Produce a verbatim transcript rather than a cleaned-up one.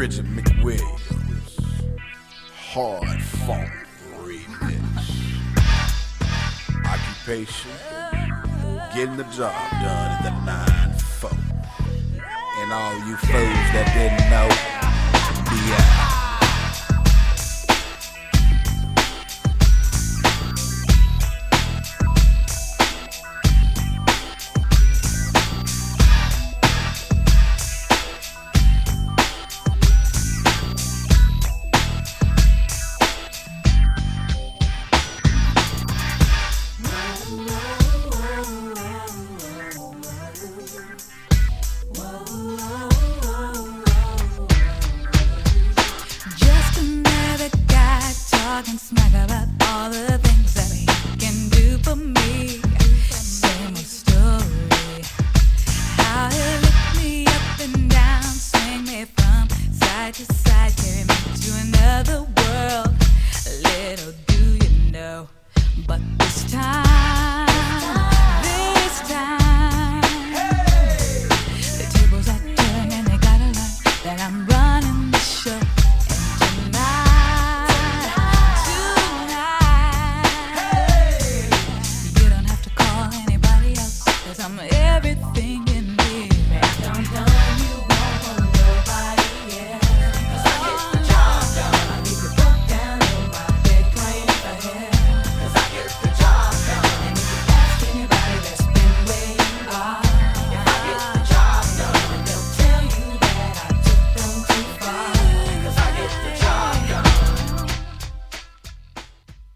Bridget McWilliams, Hard Funk Remix. Occupation, getting the job done at the nine four. And all you fools that didn't know, be out.